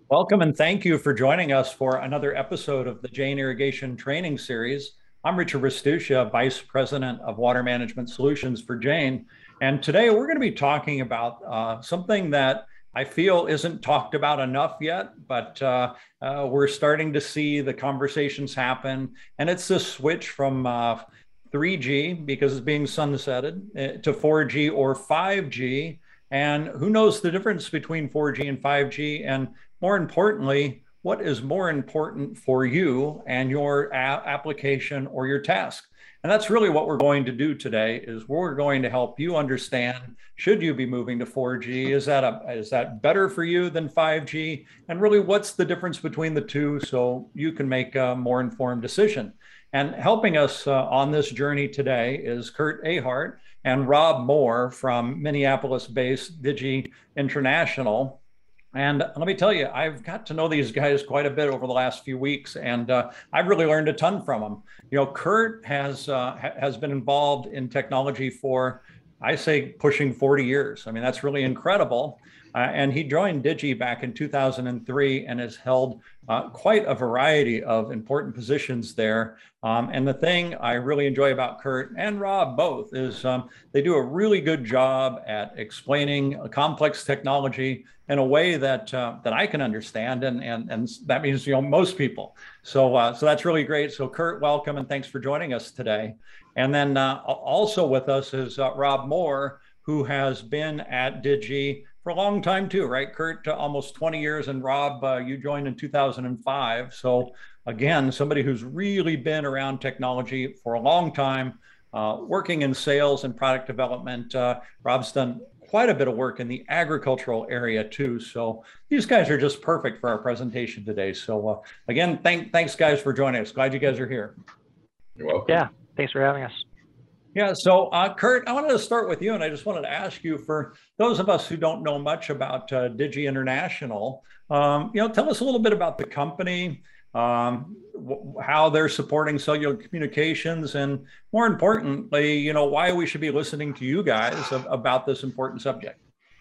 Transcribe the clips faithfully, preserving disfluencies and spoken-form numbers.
Welcome and thank you for joining us for another episode of the Jane Irrigation Training Series. I'm Richard Restuccia, Vice President of Water Management Solutions for Jane. And today we're going to be talking about uh, something that I feel isn't talked about enough yet, but uh, uh, we're starting to see the conversations happen. And it's this switch from uh, three G, because it's being sunsetted, uh, to four G or five G. And who knows the difference between four G and five G? And more importantly, what is more important for you and your application or your task? And that's really what we're going to do today is we're going to help you understand, should you be moving to four G? Is that a, is that better for you than five G? And really, what's the difference between the two so you can make a more informed decision? And helping us uh, on this journey today is Kurt Ahart and Rob Moore from Minneapolis-based Digi International. And let me tell you, I've got to know these guys quite a bit over the last few weeks, and uh, I've really learned a ton from them. You know, Kurt has uh, ha- has been involved in technology for, I say, pushing forty years. I mean, that's really incredible. Uh, and he joined Digi back in two thousand three and has held uh, quite a variety of important positions there. Um, and the thing I really enjoy about Kurt and Rob both is um, they do a really good job at explaining a complex technology in a way that uh, that I can understand, and and and that means you know most people. So uh, so that's really great. So Kurt, welcome and thanks for joining us today. And then uh, also with us is uh, Rob Moore, who has been at Digi for a long time too, right? Kurt, uh, almost twenty years, and Rob, uh, you joined in two thousand five. So again, somebody who's really been around technology for a long time, uh, working in sales and product development. Uh, Rob's done quite a bit of work in the agricultural area too. So these guys are just perfect for our presentation today. So uh, again, thank, thanks guys for joining us. Glad you guys are here. You're welcome. Yeah, thanks for having us. Yeah, so uh, Kurt, I wanted to start with you, and I just wanted to ask you, for those of us who don't know much about uh, Digi International, um, you know, tell us a little bit about the company, um, how they're supporting cellular communications, and more importantly, you know, why we should be listening to you guys about this important subject.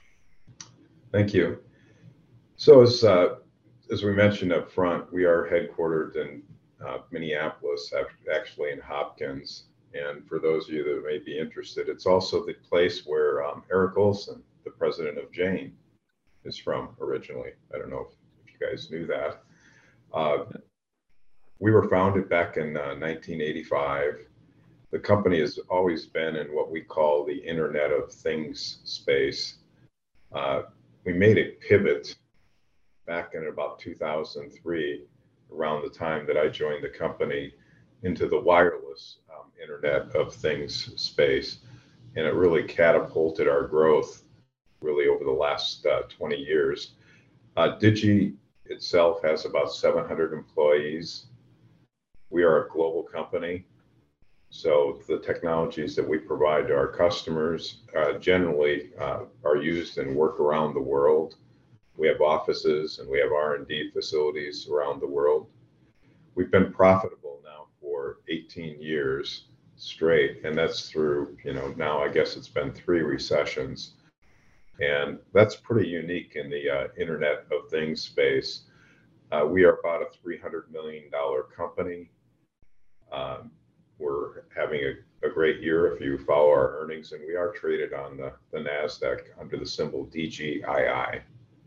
Thank you. So as uh, as we mentioned up front, we are headquartered in uh, Minneapolis, actually in Hopkins. And for those of you that may be interested, it's also the place where um, Eric Olson, the president of Jane, is from originally. I don't know if, if you guys knew that. Uh, we were founded back in uh, nineteen eighty-five. The company has always been in what we call the Internet of Things space. Uh, we made a pivot back in about two thousand three, around the time that I joined the company, into the wireless um, Internet of Things space. And it really catapulted our growth really over the last uh, twenty years. Uh, Digi itself has about seven hundred employees. We are a global company. So the technologies that we provide to our customers uh, generally uh, are used and work around the world. We have offices and we have R and D facilities around the world. We've been profitable now for eighteen years straight, and that's through, you know, now I guess it's been three recessions. And that's pretty unique in the uh, Internet of Things space. Uh, we are about a three hundred million dollars company. Um, we're having a, a great year if you follow our earnings, and we are traded on the, the NASDAQ under the symbol D G I I.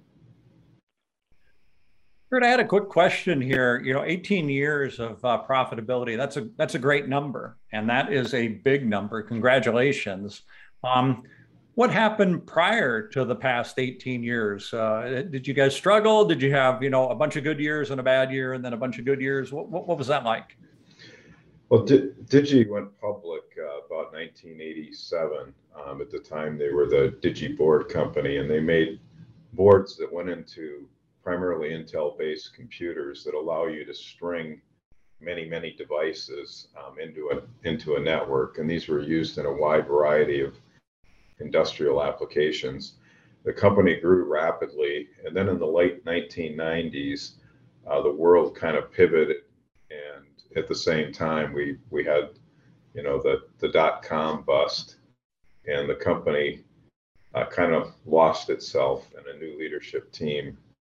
Kurt, I had a quick question here. You know, eighteen years of uh, profitability, that's a that's a great number, and that is a big number. Congratulations. Um, what happened prior to the past eighteen years? Uh, did you guys struggle? Did you have, you know, a bunch of good years and a bad year and then a bunch of good years? What, what, what was that like? Well, D- Digi went public uh, about nineteen eighty-seven. Um, at the time, they were the Digi board company, and they made boards that went into primarily Intel-based computers that allow you to string many, many devices um, into a into a network. And these were used in a wide variety of industrial applications. The company grew rapidly, and then in the late nineteen nineties, uh, the world kind of pivoted, and at the same time, we we had, you know, the the dot-com bust, and the company uh, kind of lost itself, and a new leadership team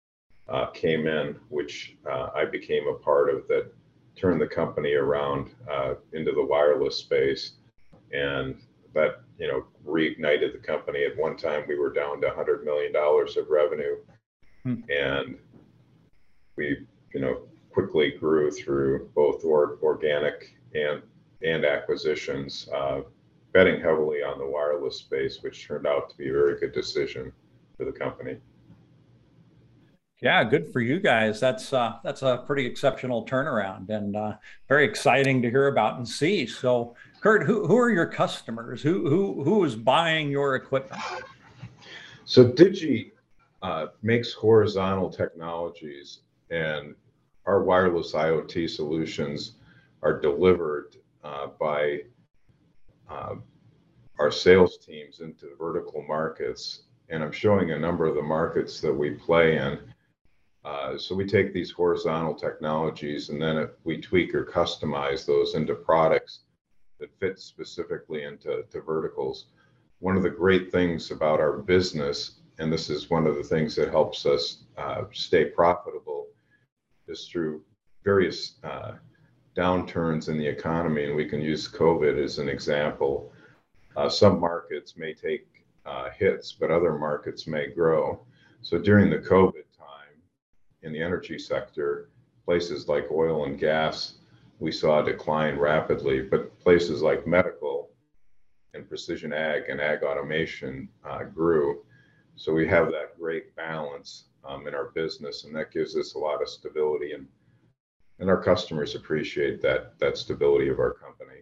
uh, came in, which uh, I became a part of, that turned the company around uh, into the wireless space. And that, you know, reignited the company. At one time, we were down to one hundred million dollars of revenue. Hmm. And we, you know, quickly grew through both or, organic and, and acquisitions, uh, betting heavily on the wireless space, which turned out to be a very good decision for the company. Yeah, good for you guys. That's uh, that's a pretty exceptional turnaround, and uh, very exciting to hear about and see. So, Kurt, who, who are your customers? Who who who is buying your equipment? So Digi uh, makes horizontal technologies, and our wireless IoT solutions are delivered uh, by uh, our sales teams into vertical markets. And I'm showing a number of the markets that we play in. Uh, so we take these horizontal technologies, and then we tweak or customize those into products that fit specifically into to verticals. One of the great things about our business, and this is one of the things that helps us uh, stay profitable, is through various uh, downturns in the economy, and we can use COVID as an example. Uh, some markets may take uh, hits, but other markets may grow. So during the COVID time in the energy sector, places like oil and gas, we saw a decline rapidly, but places like medical and precision ag and ag automation uh, grew. So we have that great balance um, in our business, and that gives us a lot of stability, and and our customers appreciate that that stability of our company.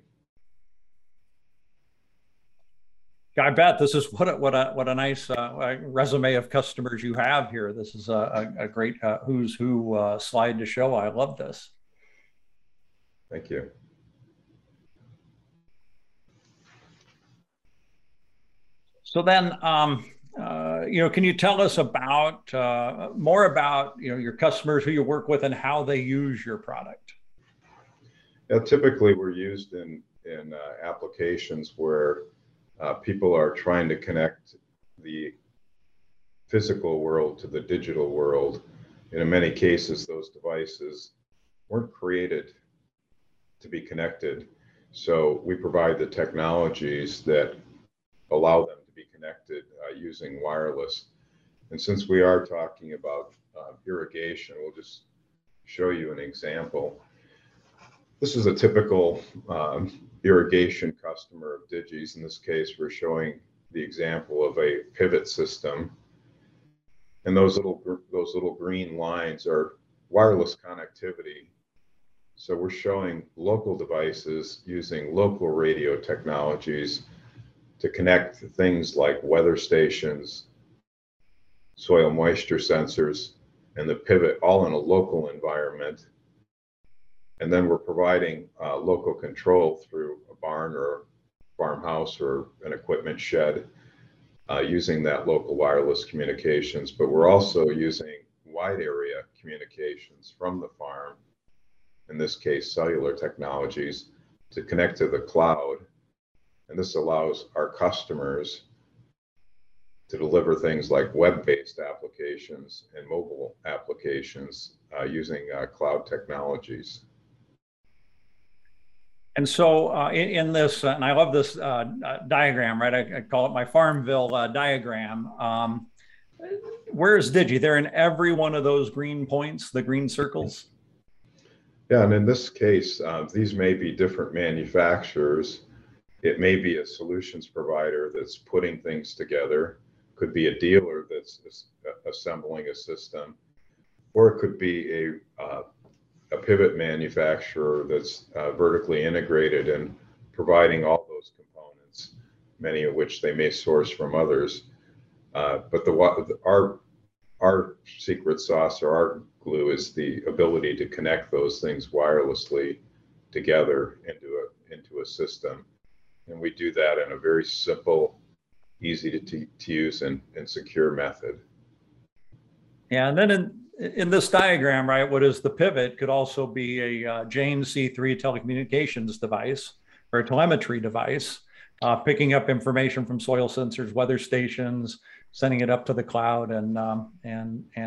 I bet this is what a, what a what a nice uh, resume of customers you have here. This is a, a great uh, who's who uh, slide to show. I love this. Thank you. So then, um, uh, you know, can you tell us about uh, more about you know your customers, who you work with, and how they use your product? Yeah, typically we're used in in uh, applications where uh, people are trying to connect the physical world to the digital world. And in many cases, those devices weren't created to be connected. So we provide the technologies that allow them to be connected uh, using wireless. And since we are talking about uh, irrigation, we'll just show you an example. This is a typical um, irrigation customer of Digi's. In this case, we're showing the example of a pivot system. And those little, those little green lines are wireless connectivity. So we're showing local devices using local radio technologies to connect things like weather stations, soil moisture sensors, and the pivot all in a local environment. And then we're providing uh, local control through a barn or a farmhouse or an equipment shed uh, using that local wireless communications. But we're also using wide area communications from the farm, in this case, cellular technologies, to connect to the cloud. And this allows our customers to deliver things like web-based applications and mobile applications uh, using uh, cloud technologies. And so uh, in, in this, uh, and I love this uh, diagram, right? I, I call it my Farmville uh, diagram. Um, where's Digi? They're in every one of those green points, the green circles. Yeah, and in this case, uh, these may be different manufacturers. It may be a solutions provider that's putting things together. Could be a dealer that's assembling a system, or it could be a uh, a pivot manufacturer that's uh, vertically integrated and providing all those components, many of which they may source from others. Uh, but the our our secret sauce or our glue is the ability to connect those things wirelessly together into a into a system, and we do that in a very simple, easy to, t- to use and, and secure method. Yeah, and then in in this diagram, right, what is the pivot could also be a uh, Jane C three telecommunications device or a telemetry device, uh, picking up information from soil sensors, weather stations, sending it up to the cloud, and um, and and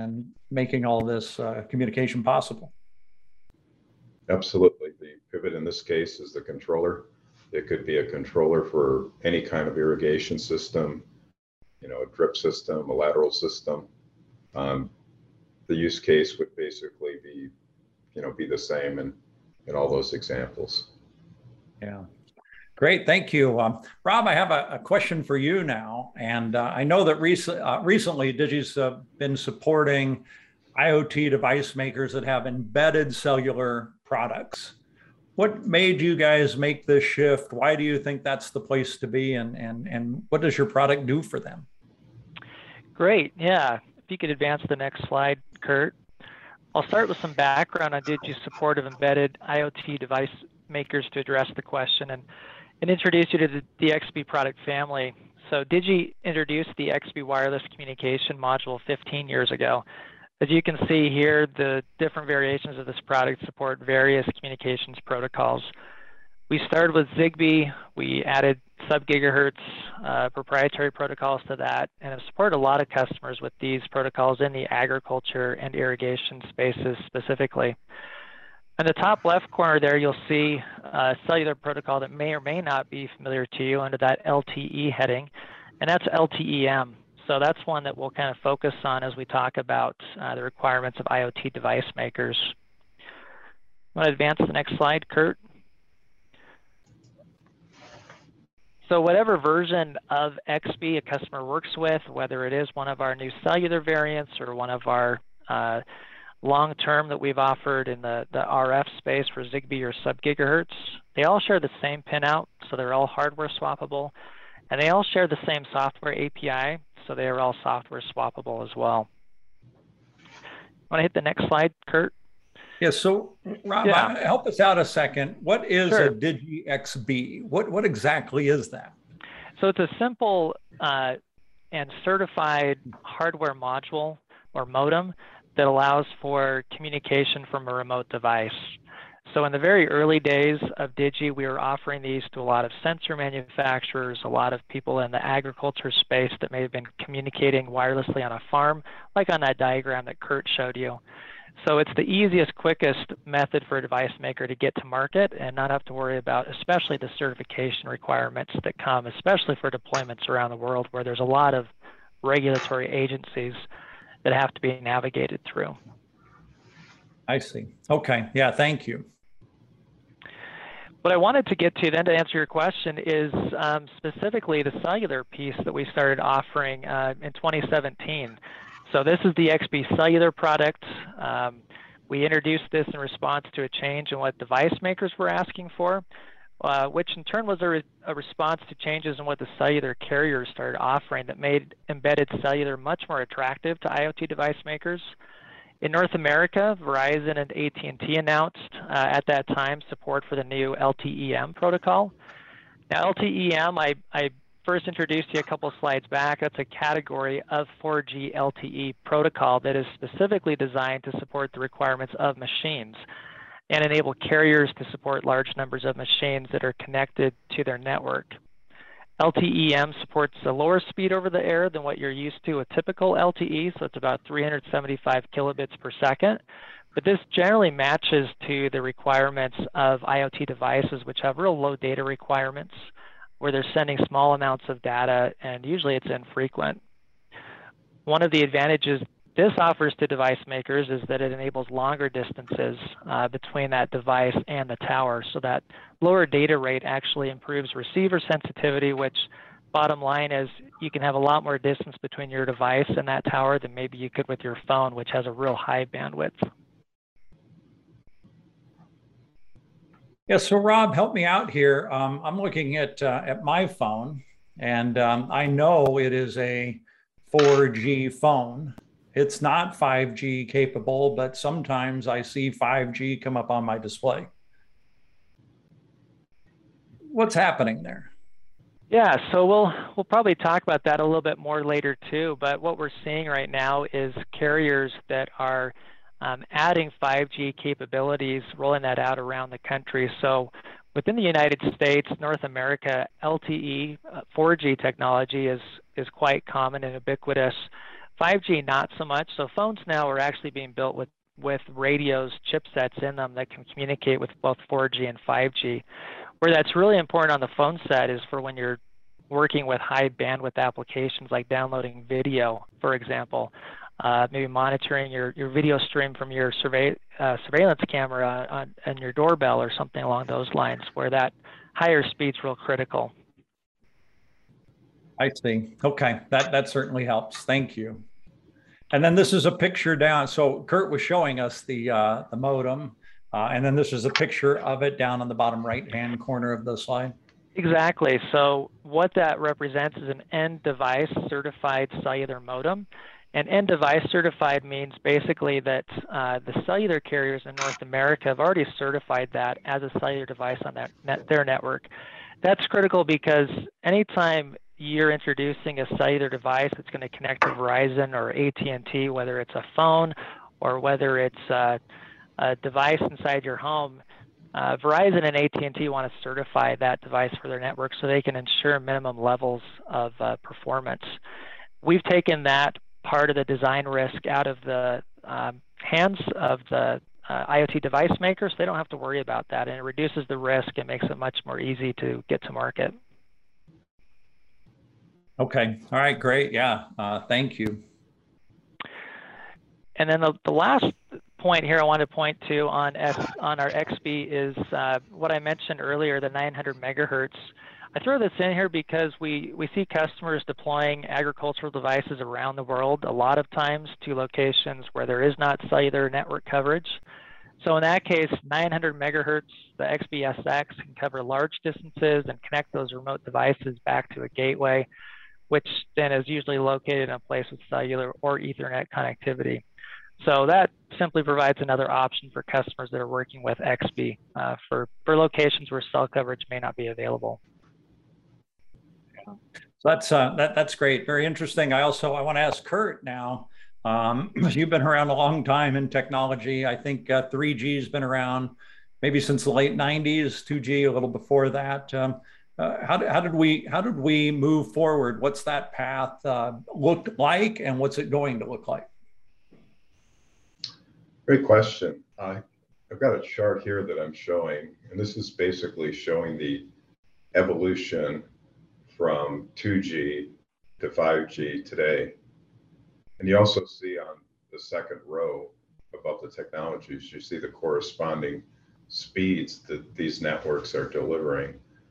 making all this uh, communication possible. Absolutely. The pivot in this case is the controller. It could be a controller for any kind of irrigation system, you know, a drip system, a lateral system. Um, the use case would basically be, you know, be the same in, in all those examples. Yeah. Great, thank you. Um, Rob, I have a, a question for you now. And uh, I know that rec uh, recently Digi's uh, been supporting IoT device makers that have embedded cellular products. What made you guys make this shift? Why do you think that's the place to be? And, and, and what does your product do for them? Great, yeah. If you could advance the next slide, Kurt. I'll start with some background on Digi's support of embedded IoT device makers to address the question and, and introduce you to the, the X B product family. So Digi introduced the X B wireless communication module fifteen years ago. As you can see here, the different variations of this product support various communications protocols. We started with Zigbee, we added sub-gigahertz uh, proprietary protocols to that, and have supported a lot of customers with these protocols in the agriculture and irrigation spaces specifically. In the top left corner there, you'll see a cellular protocol that may or may not be familiar to you under that L T E heading, and that's L T E M. So that's one that we'll kind of focus on as we talk about uh, the requirements of IoT device makers. Want to advance the next slide, Kurt? So whatever version of X B a customer works with, whether it is one of our new cellular variants or one of our uh, long-term that we've offered in the, the R F space for Zigbee or sub-gigahertz, they all share the same pinout, so they're all hardware swappable, and they all share the same software A P I, so they are all software swappable as well. Want to hit the next slide, Kurt? Yeah, so Rob, yeah. help us out a second. What is sure. a Digi X B? What, what exactly is that? So it's a simple uh, and certified hardware module or modem that allows for communication from a remote device. So in the very early days of Digi, we were offering these to a lot of sensor manufacturers, a lot of people in the agriculture space that may have been communicating wirelessly on a farm, like on that diagram that Kurt showed you. So it's the easiest, quickest method for a device maker to get to market and not have to worry about, especially the certification requirements that come, especially for deployments around the world where there's a lot of regulatory agencies that have to be navigated through. I see. Okay. Yeah, thank you. What I wanted to get to then to answer your question is um, specifically the cellular piece that we started offering uh, in twenty seventeen. So this is the X B cellular product. Um, we introduced this in response to a change in what device makers were asking for, uh, which in turn was a, re a response to changes in what the cellular carriers started offering that made embedded cellular much more attractive to IoT device makers. In North America, Verizon and A T and T announced uh, at that time support for the new L T E M protocol. Now L T E M, I, I first introduced you a couple slides back. That's a category of four G L T E protocol that is specifically designed to support the requirements of machines and enable carriers to support large numbers of machines that are connected to their network. L T E M supports a lower speed over the air than what you're used to with typical L T E, so it's about three hundred seventy-five kilobits per second. But this generally matches to the requirements of IoT devices, which have real low data requirements, where they're sending small amounts of data, and usually it's infrequent. One of the advantages this offers to device makers is that it enables longer distances uh, between that device and the tower, so that lower data rate actually improves receiver sensitivity, which bottom line is you can have a lot more distance between your device and that tower than maybe you could with your phone, which has a real high bandwidth. Yeah, so Rob, help me out here. Um, I'm looking at, uh, at my phone, and um, I know it is a four G phone. It's not five G capable, but sometimes I see five G come up on my display. What's happening there? Yeah, so we'll we'll probably talk about that a little bit more later too, but what we're seeing right now is carriers that are um, adding five G capabilities, rolling that out around the country. So within the United States, North America, L T E, uh, four G technology is, is quite common and ubiquitous. five G, not so much. So phones now are actually being built with, with radios, chipsets in them that can communicate with both four G and five G. Where that's really important on the phone set is for when you're working with high bandwidth applications like downloading video, for example, uh, maybe monitoring your, your video stream from your survey, uh, surveillance camera on, on your doorbell or something along those lines, where that higher speed's real critical. I see. Okay, that, that certainly helps. Thank you. And then this is a picture down. So Kurt was showing us the, uh, the modem, uh, and then this is a picture of it down on the bottom right-hand corner of the slide. Exactly. So what that represents is an end device certified cellular modem. And end device certified means basically that uh, the cellular carriers in North America have already certified that as a cellular device on that net, their network. That's critical because anytime you're introducing a cellular device that's going to connect to Verizon or A T and T, whether it's a phone or whether it's uh, a device inside your home, uh, Verizon and A T and T want to certify that device for their network so they can ensure minimum levels of uh, performance. We've taken that part of the design risk out of the um, hands of the uh, IoT device makers. They don't have to worry about that, and it reduces the risk and makes it much more easy to get to market. Okay. All right. Great. Yeah. Uh, thank you. And then the, the last point here I want to point to on S, on our X B is uh, what I mentioned earlier, the nine hundred megahertz. I throw this in here because we, we see customers deploying agricultural devices around the world, a lot of times to locations where there is not cellular network coverage. So in that case, nine hundred megahertz, the X B S X can cover large distances and connect those remote devices back to a gateway, which then is usually located in a place with cellular or Ethernet connectivity. So that simply provides another option for customers that are working with X B uh, for, for locations where cell coverage may not be available. So that's uh, that that's great. Very interesting. I also I want to ask Kurt now. Um, you've been around a long time in technology. I think uh, three G has been around maybe since the late nineties. two G a little before that. Um, uh, how, how did we how did we move forward? What's that path uh, looked like, and what's it going to look like? Great question. Uh, I've got a chart here that I'm showing, and this is basically showing the evolution from two G to five G today. And you also see on the second row above the technologies, you see the corresponding speeds that these networks are delivering.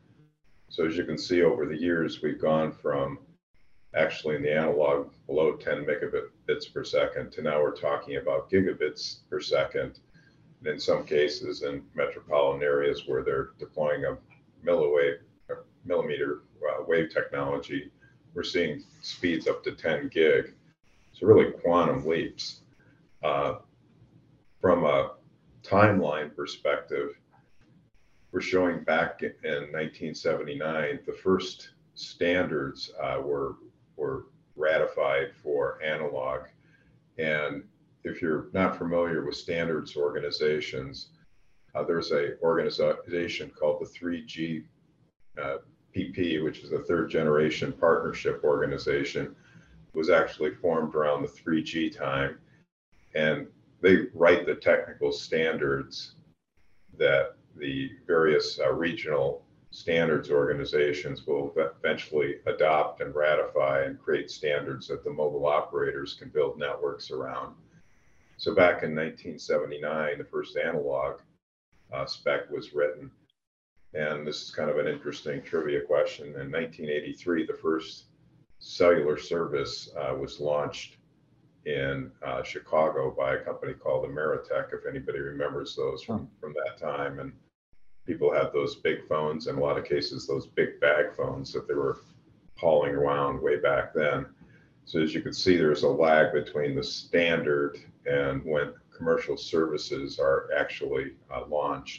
So as you can see over the years, we've gone from actually in the analog below ten megabits per second to now we're talking about gigabits per second. And in some cases in metropolitan areas where they're deploying a milliwave, or millimeter uh, wave technology, we're seeing speeds up to ten gig. So really quantum leaps. Uh, from a timeline perspective, we're showing back in nineteen seventy-nine, the first standards uh, were, were ratified for analog. And if you're not familiar with standards organizations, uh, there's a organization called the three G uh, P P, which is a third generation partnership organization. It was actually formed around the three G time. And they write the technical standards that the various uh, regional standards organizations will eventually adopt and ratify and create standards that the mobile operators can build networks around. So back in nineteen seventy-nine, the first analog uh, spec was written. And this is kind of an interesting trivia question. In nineteen eighty-three, the first cellular service uh, was launched in uh, Chicago by a company called Ameritech, if anybody remembers those from, from that time. And people had those big phones, in a lot of cases, those big bag phones that they were hauling around way back then. So as you can see, there's a lag between the standard and when commercial services are actually uh, launched.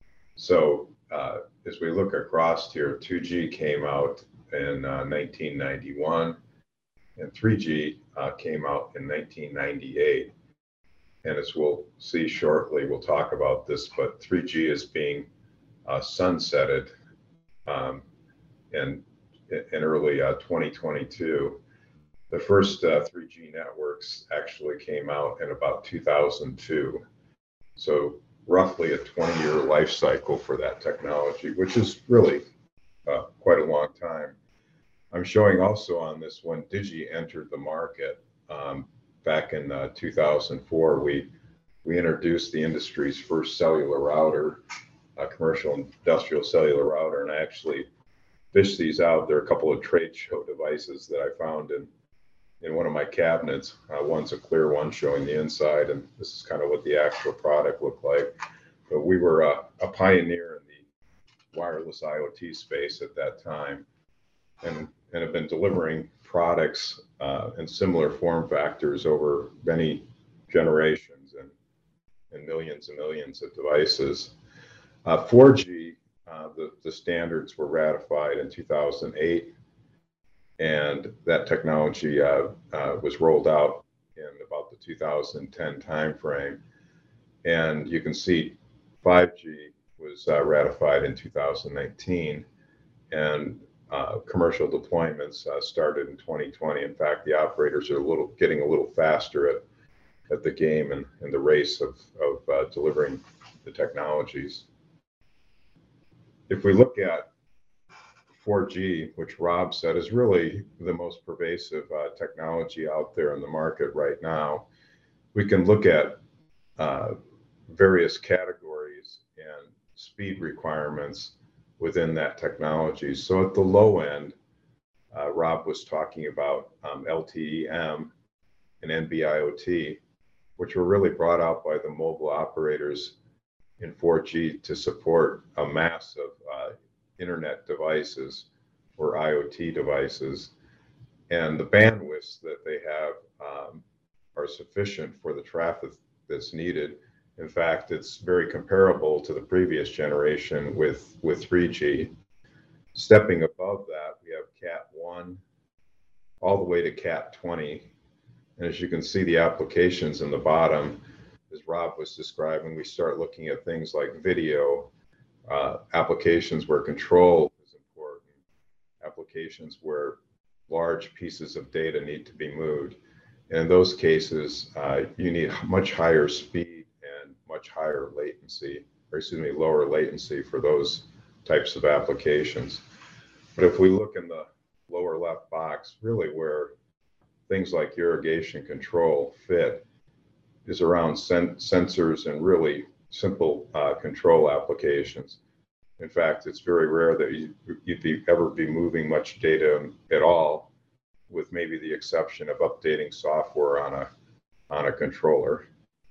So uh, as we look across here, two G came out in uh, nineteen ninety-one, and three G uh, came out in nineteen ninety-eight. And as we'll see shortly, we'll talk about this, but three G is being uh, sunsetted um, in, in early uh, twenty twenty-two. The first uh, three G networks actually came out in about two thousand two. So roughly a twenty year life cycle for that technology, which is really uh, quite a long time. I'm showing also on this when Digi entered the market um, back in uh, two thousand four, we, we introduced the industry's first cellular router, a commercial industrial cellular router, and I actually fished these out. There are a couple of trade show devices that I found in, in one of my cabinets. Uh, one's a clear one showing the inside, and this is kind of what the actual product looked like. But we were uh, a pioneer in the wireless I O T space at that time, and, and have been delivering products uh, in similar form factors over many generations and, and millions and millions of devices. Uh, four G, uh, the, the standards were ratified in two thousand eight, and that technology uh, uh, was rolled out in about the two thousand ten timeframe. And you can see five G was uh, ratified in two thousand nineteen, and uh, commercial deployments uh, started in twenty twenty. In fact, the operators are a little getting a little faster at, at the game and, and the race of, of uh, delivering the technologies. If we look at four G, which Rob said is really the most pervasive uh, technology out there in the market right now, we can look at uh, various categories and speed requirements within that technology. So at the low end, uh, Rob was talking about um, L T E M and N B I O T, which were really brought out by the mobile operators in four G to support a mass of uh, internet devices or I O T devices. And the bandwidths that they have um, are sufficient for the traffic that's needed. In fact, it's very comparable to the previous generation with, with three G. Stepping above that, we have Cat one all the way to Cat twenty. And as you can see, the applications in the bottom, as Rob was describing, we start looking at things like video, uh, applications where control is important, applications where large pieces of data need to be moved. And in those cases, uh, you need much higher speed and much higher latency, or excuse me, lower latency for those types of applications. But if we look in the lower left box, really where things like irrigation control fit is around sen sensors and really simple uh, control applications. In fact, it's very rare that you, you'd be, ever be moving much data at all, with maybe the exception of updating software on a, on a controller.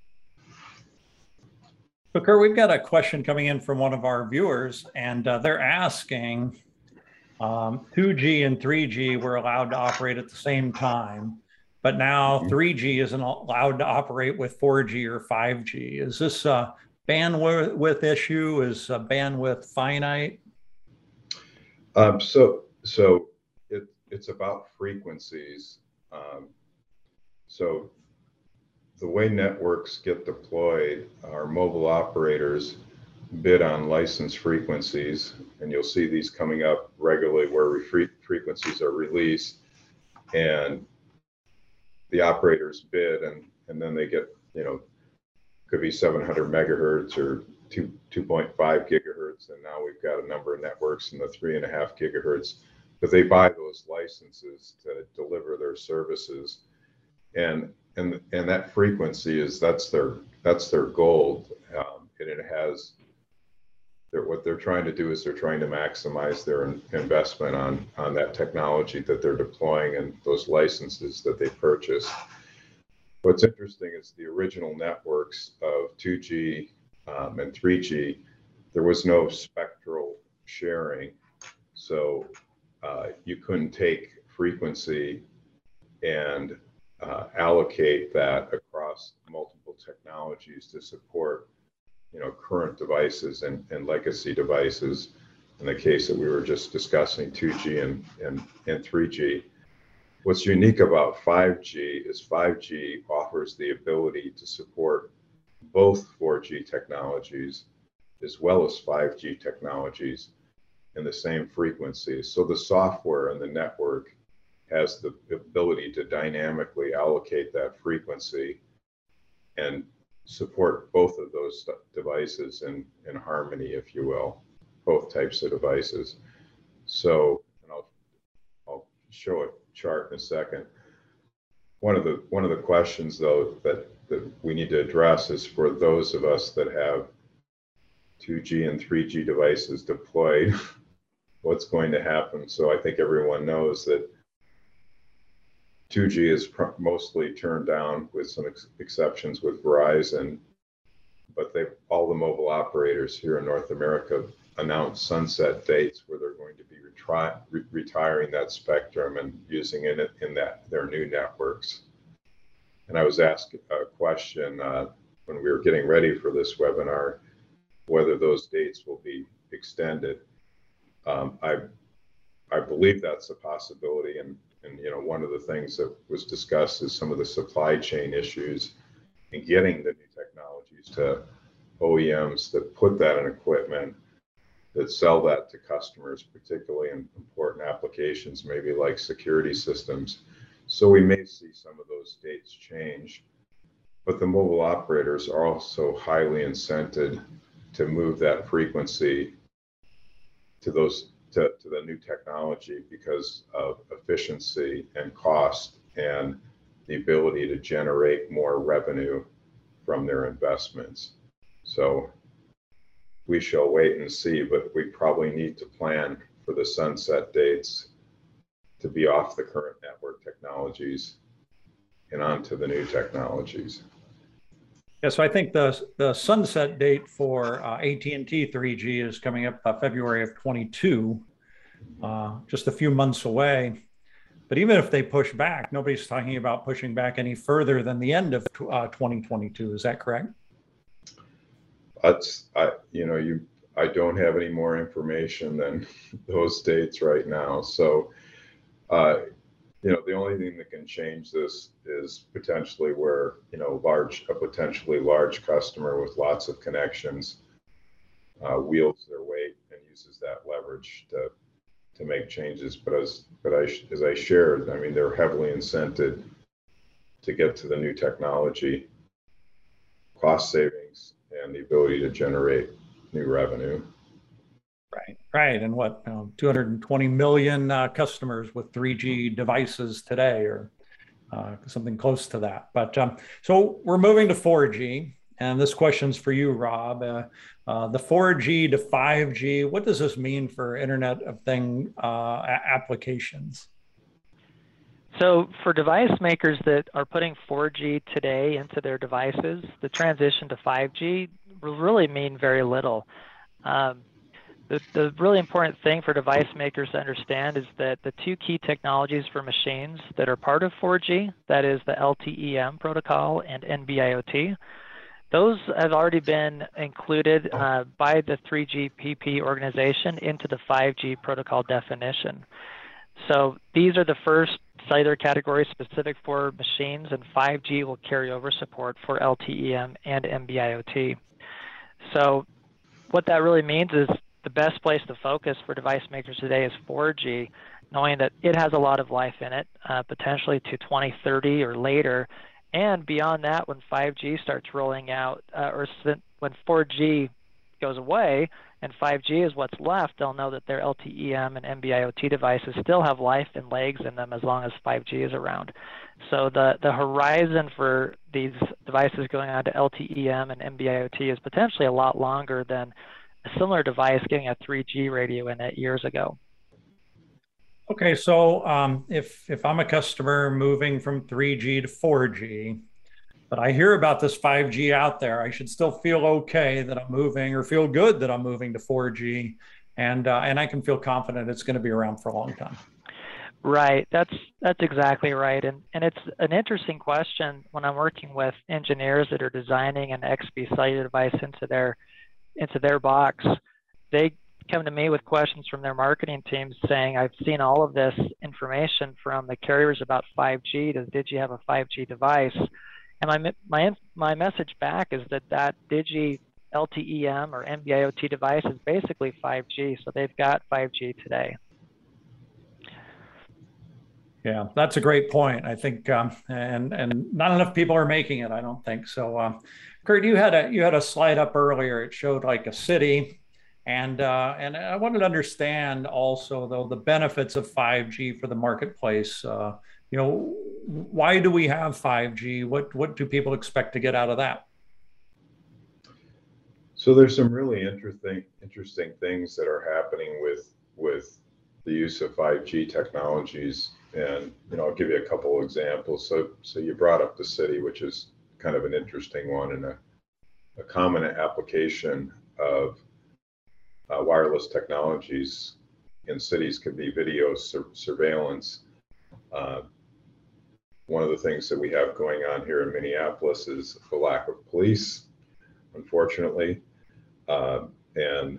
So Kurt, we've got a question coming in from one of our viewers, and uh, they're asking, um, two G and three G were allowed to operate at the same time, but now mm-hmm. three G isn't allowed to operate with four G or five G. Is this a bandwidth issue? Is a bandwidth finite? Um, so, so it, it's about frequencies. Um, so the way networks get deployed, our mobile operators bid on license frequencies, and you'll see these coming up regularly where fre frequencies are released, and the operators bid, and, and then they get, you know, could be seven hundred megahertz or two, two point five gigahertz, and now we've got a number of networks in the three and a half gigahertz, but they buy those licenses to deliver their services. And and and that frequency is that's their that's their goal, um, and it has they're, what they're trying to do is they're trying to maximize their in, investment on on that technology that they're deploying and those licenses that they purchase. What's interesting is the original networks of two G um, and three G, there was no spectral sharing, so uh, you couldn't take frequency and Uh, allocate that across multiple technologies to support, you know, current devices and, and legacy devices. In the case that we were just discussing, two G and, and, and three G. What's unique about five G is five G offers the ability to support both four G technologies as well as five G technologies in the same frequency. So the software and the network has the ability to dynamically allocate that frequency and support both of those devices in, in harmony, if you will, both types of devices. So, and I'll, I'll show a chart in a second. One of the one of the questions, though, that, that we need to address is for those of us that have two G and three G devices deployed, what's going to happen? So I think everyone knows that two G is pr- mostly turned down with some ex- exceptions with Verizon, but they all the mobile operators here in North America announced sunset dates where they're going to be retri- re- retiring that spectrum and using it in that their new networks. And I was asked a question uh, when we were getting ready for this webinar, whether those dates will be extended. Um, I I believe that's a possibility, and and you know one of the things that was discussed is some of the supply chain issues in getting the new technologies to O E Ms that put that in equipment, that sell that to customers, particularly in important applications, maybe like security systems. So we may see some of those dates change, but the mobile operators are also highly incented to move that frequency to those to, to the new technology because of efficiency and cost and the ability to generate more revenue from their investments. So we shall wait and see, but we probably need to plan for the sunset dates to be off the current network technologies and onto the new technologies. Yeah, so I think the the sunset date for uh, A T and T three G is coming up uh, February of twenty-two, uh, just a few months away. But even if they push back, nobody's talking about pushing back any further than the end of uh, twenty twenty-two. Is that correct? That's I you know you I don't have any more information than those dates right now. So. Uh, You know, the only thing that can change this is potentially where, you know, large, a potentially large customer with lots of connections uh, wields their weight and uses that leverage to to make changes. But as but I as I shared, I mean, they're heavily incented to get to the new technology, cost savings, and the ability to generate new revenue. Right, right. And what, you know, two hundred twenty million uh, customers with three G devices today, or uh, something close to that. But um, so we're moving to four G. And this question's for you, Rob. Uh, uh, the four G to five G, what does this mean for Internet of Things uh, applications? So for device makers that are putting four G today into their devices, the transition to five G will really mean very little. Um, The, the really important thing for device makers to understand is that the two key technologies for machines that are part of four G, that is the L T E M protocol and N B I O T, those have already been included uh, by the three G P P organization into the five G protocol definition. So these are the first cellular categories specific for machines, and five G will carry over support for L T E M and N B I O T. So what that really means is the best place to focus for device makers today is four G, knowing that it has a lot of life in it, uh, potentially to twenty thirty or later. And beyond that, when five G starts rolling out, uh, or when four G goes away and five G is what's left, they'll know that their L T E M and N B I O T devices still have life and legs in them as long as five G is around. So the, the horizon for these devices going on to L T E M and N B I O T is potentially a lot longer than a similar device getting a three G radio in it years ago. Okay, so um, if if I'm a customer moving from three G to four G, but I hear about this five G out there, I should still feel okay that I'm moving, or feel good that I'm moving to four G, and uh, and I can feel confident it's going to be around for a long time. Right, that's that's exactly right, and and it's an interesting question when I'm working with engineers that are designing an X B cellular device into their into their box. They come to me with questions from their marketing teams saying, I've seen all of this information from the carriers about five G. Did you have a five G device? And my my my message back is that that Digi L T E M or N B I O T device is basically five G, so they've got five G today. Yeah, that's a great point. I think, um, and and not enough people are making it. I don't think so. Um, Kurt, you had a you had a slide up earlier. It showed like a city, and uh, and I wanted to understand also though the benefits of five G for the marketplace. Uh, you know, why do we have five G? What what do people expect to get out of that? So there's some really interesting interesting things that are happening with with the use of five G technologies. And you know, I'll give you a couple of examples. So so you brought up the city, which is kind of an interesting one, and a, a common application of uh, wireless technologies in cities could be video sur- surveillance. Uh, one of the things that we have going on here in Minneapolis is the lack of police, unfortunately. Uh, and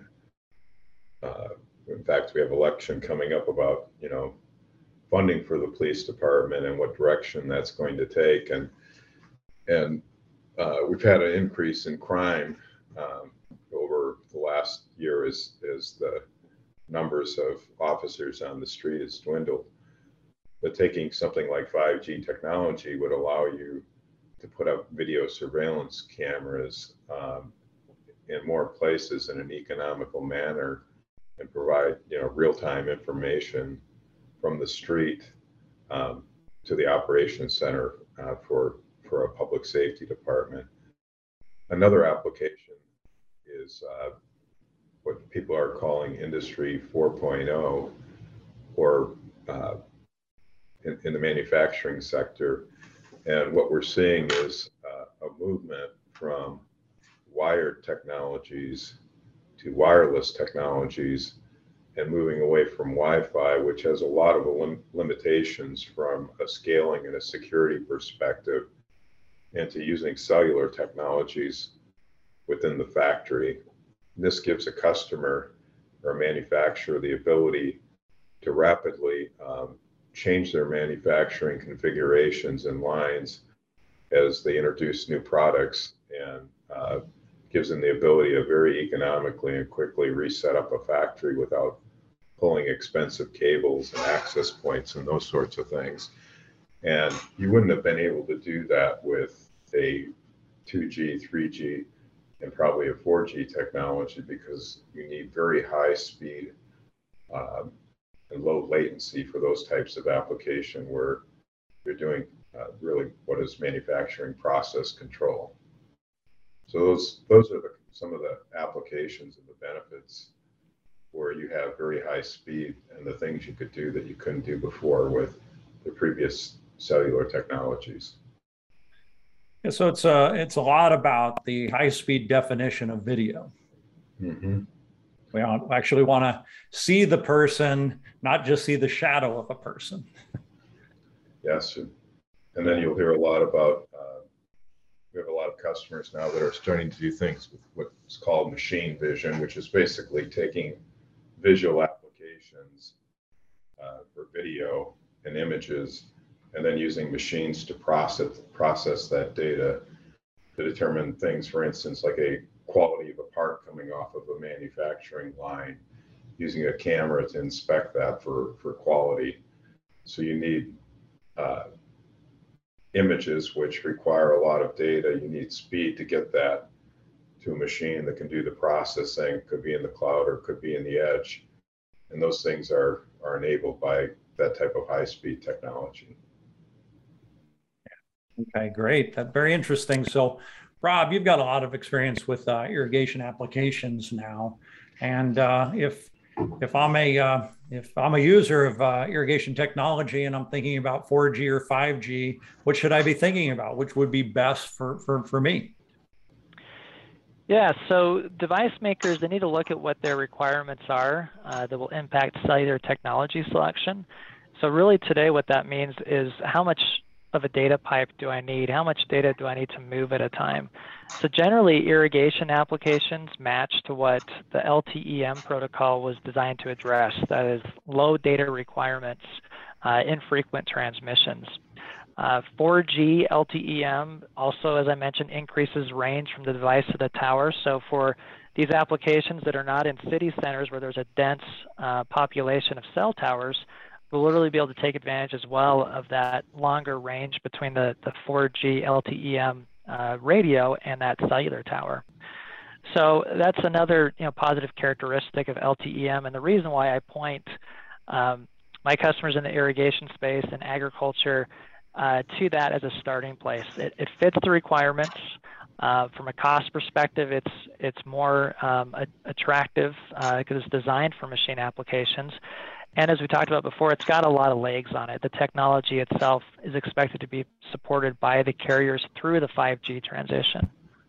uh, in fact, we have election coming up about, you know, funding for the police department and what direction that's going to take. And and uh, we've had an increase in crime um, over the last year as, as the numbers of officers on the street has dwindled. But taking something like five G technology would allow you to put up video surveillance cameras um, in more places in an economical manner and provide, you know, real-time information from the street um, to the operations center uh, for for a public safety department. Another application is uh, what people are calling Industry four point oh, or uh, in, in the manufacturing sector. And what we're seeing is uh, a movement from wired technologies to wireless technologies, and moving away from Wi-Fi, which has a lot of lim- limitations from a scaling and a security perspective, into using cellular technologies within the factory. And this gives a customer or a manufacturer the ability to rapidly um, change their manufacturing configurations and lines as they introduce new products, and uh, gives them the ability to very economically and quickly reset up a factory without pulling expensive cables and access points and those sorts of things. And you wouldn't have been able to do that with a two G, three G, and probably a four G technology, because you need very high speed uh, and low latency for those types of application where you're doing uh, really what is manufacturing process control. So those those are the, some of the applications and the benefits where you have very high speed and the things you could do that you couldn't do before with the previous cellular technologies. Yeah, so it's a it's a lot about the high speed definition of video. Mm-hmm. We actually want to see the person, not just see the shadow of a person. Yes, and then you'll hear a lot about. Uh, we have a lot of customers now that are starting to do things with what's called machine vision, which is basically taking visual applications uh, for video and images, and then using machines to process process that data to determine things, for instance, like a quality of a part coming off of a manufacturing line, using a camera to inspect that for, for quality. So you need uh, images which require a lot of data. You need speed to get that to a machine that can do the processing. Could be in the cloud or could be in the edge. And those things are, are enabled by that type of high-speed technology. Okay, great. That's very interesting. So, Rob, you've got a lot of experience with uh, irrigation applications now, and uh, if if I'm a uh, if I'm a user of uh, irrigation technology and I'm thinking about four G or five G, what should I be thinking about? Which would be best for for for me? Yeah, so device makers, they need to look at what their requirements are uh, that will impact cellular technology selection. So really today what that means is how much of a data pipe do I need? How much data do I need to move at a time? So generally irrigation applications match to what the L T E M protocol was designed to address, that is low data requirements, uh, infrequent transmissions. Uh, four G L T E M also, as I mentioned, increases range from the device to the tower. So for these applications that are not in city centers where there's a dense uh, population of cell towers, we'll literally be able to take advantage as well of that longer range between the, the four G L T E M uh, radio and that cellular tower. So that's another you know, positive characteristic of L T E M, and the reason why I point um, my customers in the irrigation space and agriculture uh, to that as a starting place. It, it fits the requirements. Uh, from a cost perspective, it's it's more um, a, attractive because uh, it's designed for machine applications. And as we talked about before, it's got a lot of legs on it. The technology itself is expected to be supported by the carriers through the five G transition.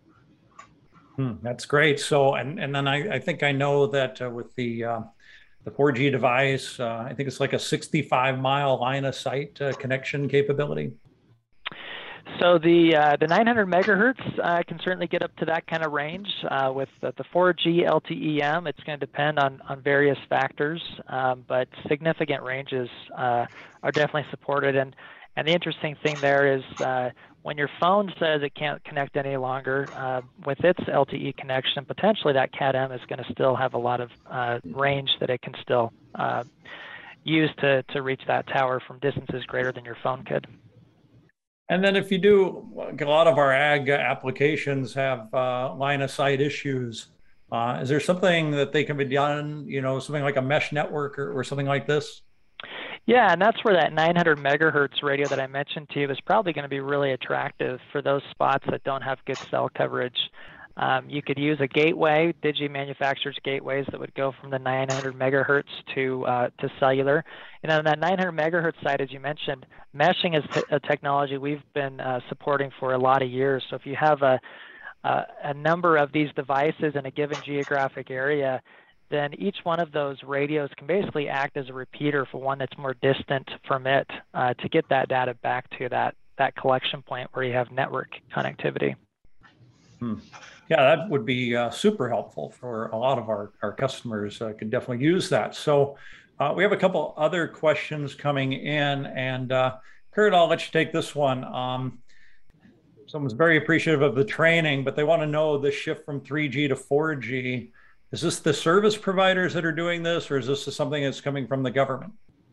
Hmm, that's great. So, and, and then I, I think I know that uh, with the uh, the four G device, uh, I think it's like a sixty-five mile line of sight uh, connection capability. So the uh, the nine hundred megahertz uh, can certainly get up to that kind of range. Uh, with the, the four G L T E M, it's going to depend on, on various factors, um, but significant ranges uh, are definitely supported. And, and the interesting thing there is uh, when your phone says it can't connect any longer, uh, with its L T E connection, potentially that Cat M is going to still have a lot of uh, range that it can still uh, use to, to reach that tower from distances greater than your phone could. And then if you do, a lot of our ag applications have uh, line of sight issues. Uh, is there something that they can be done, you know, something like a mesh network or, or something like this? Yeah, and that's where that nine hundred megahertz radio that I mentioned to you is probably going to be really attractive for those spots that don't have good cell coverage. Um, you could use a gateway, Digi manufactures gateways that would go from the nine hundred megahertz to uh, to cellular. And on that nine hundred megahertz side, as you mentioned, meshing is a technology we've been uh, supporting for a lot of years. So if you have a, a a number of these devices in a given geographic area, then each one of those radios can basically act as a repeater for one that's more distant from it uh, to get that data back to that that collection point where you have network connectivity. Hmm. Yeah, that would be uh, super helpful for a lot of our, our customers. Uh, could definitely use that. So uh, we have a couple other questions coming in, and uh, Kurt, I'll let you take this one. Um, someone's very appreciative of the training, but they want to know the shift from three G to four G. Is this the service providers that are doing this, or is this something that's coming from the government?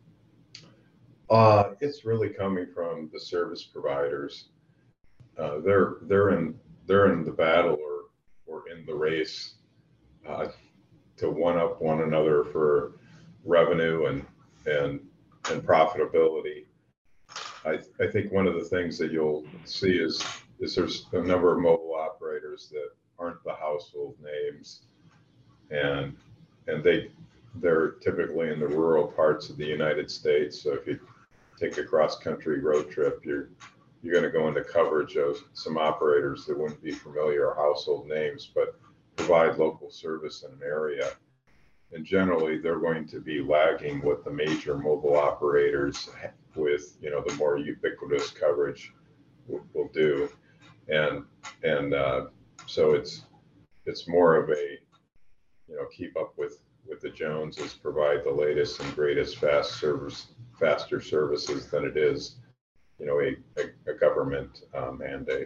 Uh, it's really coming from the service providers. Uh, they're they're in they're in the battle or or in the race uh, to one up one another for revenue and and and profitability. I I think one of the things that you'll see is is there's a number of mobile operators that aren't the household names, and and they they're typically in the rural parts of the United States. So if you take a cross-country road trip, you're you're going to go into coverage of some operators that wouldn't be familiar or household names, but provide local service in an area. And generally, they're going to be lagging what the major mobile operators with, you know, the more ubiquitous coverage will, will do. And and uh, so it's it's more of a, you know, keep up with with the Joneses, provide the latest and greatest fast service, faster services than it is, you know, a, a, a government uh, mandate.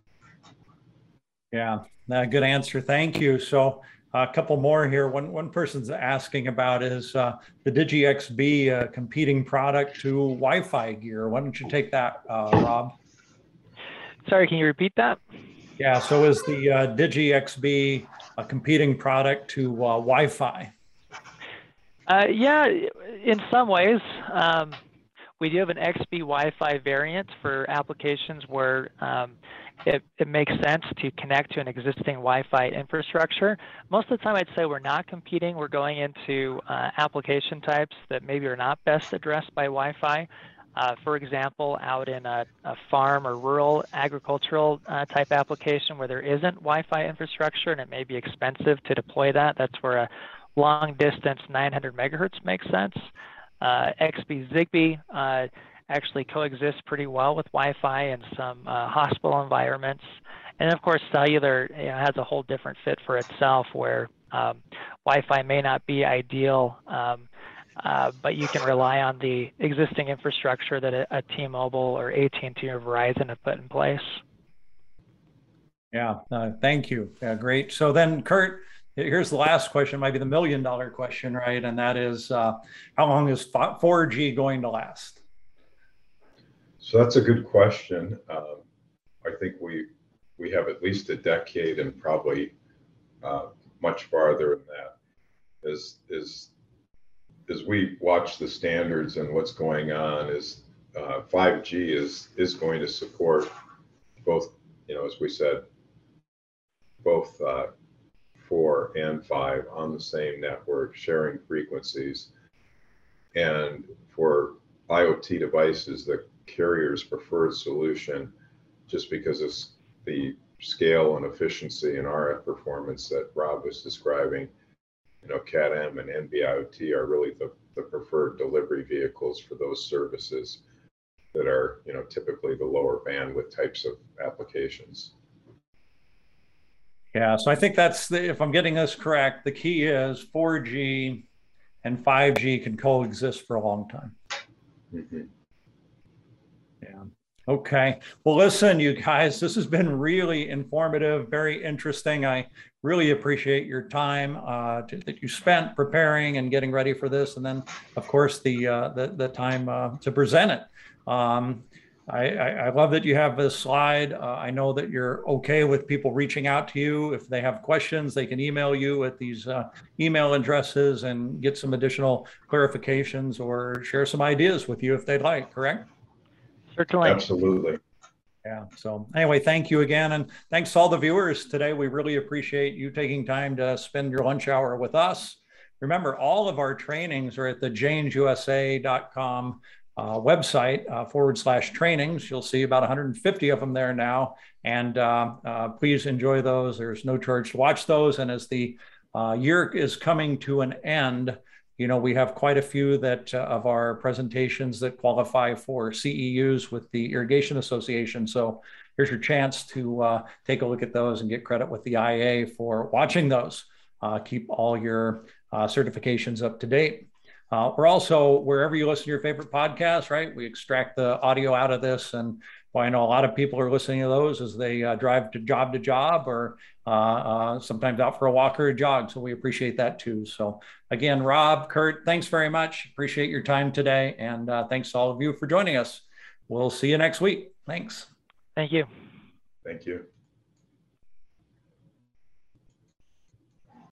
Yeah, uh, good answer. Thank you. So uh, a couple more here. One one person's asking about is uh, the Digi X B uh, competing product to Wi-Fi gear. Why don't you take that, uh, Rob? Sorry, can you repeat that? Yeah. So is the uh, Digi X B a competing product to uh, Wi-Fi? Uh, yeah, in some ways. Um, we do have an X B Wi-Fi variant for applications where um, it, it makes sense to connect to an existing Wi-Fi infrastructure. Most of the time, I'd say we're not competing. We're going into uh, application types that maybe are not best addressed by Wi-Fi. Uh, for example, out in a, a farm or rural agricultural uh, type application where there isn't Wi-Fi infrastructure and it may be expensive to deploy that, that's where a long distance nine hundred megahertz makes sense. Uh, X B Zigbee uh, actually coexists pretty well with Wi-Fi in some uh, hospital environments. And of course, cellular, you know, has a whole different fit for itself where um, Wi-Fi may not be ideal, um, uh, but you can rely on the existing infrastructure that a, a T-Mobile or A T and T or Verizon have put in place. Yeah, uh, thank you. Yeah, great. So then, Kurt, here's the last question, might be the million dollar question, right? And that is, uh, how long is four G going to last? So that's a good question. Um, I think we we have at least a decade and probably uh, much farther than that. As, as, as we watch the standards and what's going on, is uh, five G is, is going to support both, you know, as we said, both uh, four and five on the same network, sharing frequencies. And for IoT devices, the carrier's preferred solution, just because of the scale and efficiency and R F performance that Rob was describing, you know, Cat M and N B IoT are really the, the preferred delivery vehicles for those services that are, you know, typically the lower bandwidth types of applications. Yeah, so I think that's the, if I'm getting this correct, the key is four G and five G can coexist for a long time. Mm-hmm. Yeah. Okay. Well, listen, you guys, this has been really informative, very interesting. I really appreciate your time uh, to, that you spent preparing and getting ready for this, and then, of course, the uh, the, the time uh, to present it. Um, I, I, I love that you have this slide. Uh, I know that you're okay with people reaching out to you. If they have questions, they can email you at these uh, email addresses and get some additional clarifications or share some ideas with you if they'd like, correct? Certainly. Absolutely. Yeah. So anyway, thank you again. And thanks to all the viewers today. We really appreciate you taking time to spend your lunch hour with us. Remember, all of our trainings are at the janes U S A dot com uh, website uh, forward slash trainings. You'll see about one hundred fifty of them there now. And uh, uh, please enjoy those. There's no charge to watch those. And as the uh, year is coming to an end, you know, we have quite a few that uh, of our presentations that qualify for C E Us with the Irrigation Association. So here's your chance to uh, take a look at those and get credit with the I A for watching those. Uh, keep all your uh, certifications up to date. Uh, we're also, wherever you listen to your favorite podcasts, right? We extract the audio out of this, and well, I know a lot of people are listening to those as they uh, drive to job to job, or uh, uh, sometimes out for a walk or a jog. So we appreciate that too. So again, Rob, Kurt, thanks very much. Appreciate your time today. And uh, thanks to all of you for joining us. We'll see you next week. Thanks. Thank you. Thank you.